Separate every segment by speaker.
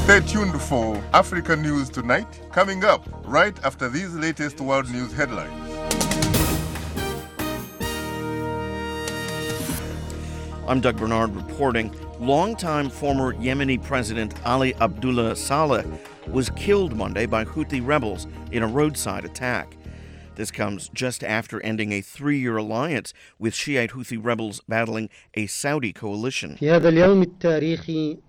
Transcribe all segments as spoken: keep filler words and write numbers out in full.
Speaker 1: Stay tuned for Africa News Tonight, coming up right after these latest world news headlines.
Speaker 2: I'm Doug Bernard reporting. Longtime former Yemeni President Ali Abdullah Saleh was killed Monday by Houthi rebels in a roadside attack. This comes just after ending a three-year alliance with Shiite Houthi rebels battling a Saudi coalition. Houthi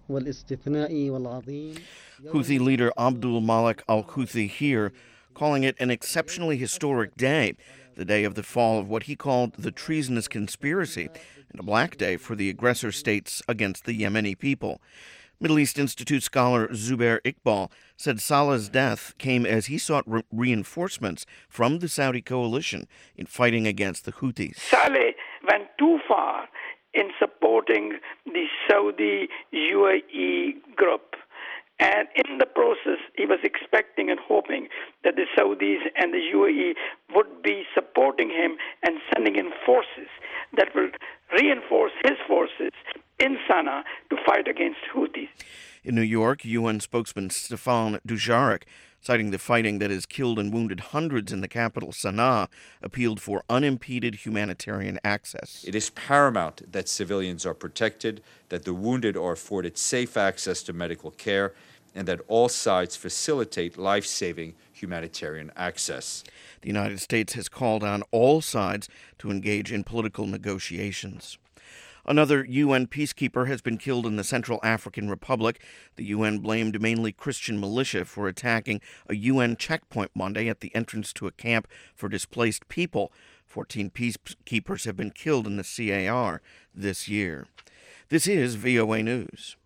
Speaker 2: leader Abdul Malik al-Houthi here calling it an exceptionally historic day, the day of the fall of what he called the treasonous conspiracy, and a black day for the aggressor states against the Yemeni people. Middle East Institute scholar Zubair Iqbal said Saleh's death came as he sought re- reinforcements from the Saudi coalition in fighting against the Houthis.
Speaker 3: Saleh went too far in supporting the Saudi U A E group. And in the process, he was expecting and hoping that the Saudis and the U A E would be supporting him and sending in forces that will reinforce his forces in Sana'a to fight against Houthis.
Speaker 2: In New York, U N spokesman Stefan Dujarric, citing the fighting that has killed and wounded hundreds in the capital, Sana'a, appealed for unimpeded humanitarian access.
Speaker 4: It is paramount that civilians are protected, that the wounded are afforded safe access to medical care, and that all sides facilitate life-saving humanitarian access.
Speaker 2: The United States has called on all sides to engage in political negotiations. Another U N peacekeeper has been killed in the Central African Republic. The U N blamed mainly Christian militia for attacking a U N checkpoint Monday at the entrance to a camp for displaced people. Fourteen peacekeepers have been killed in the C A R this year. This is V O A News.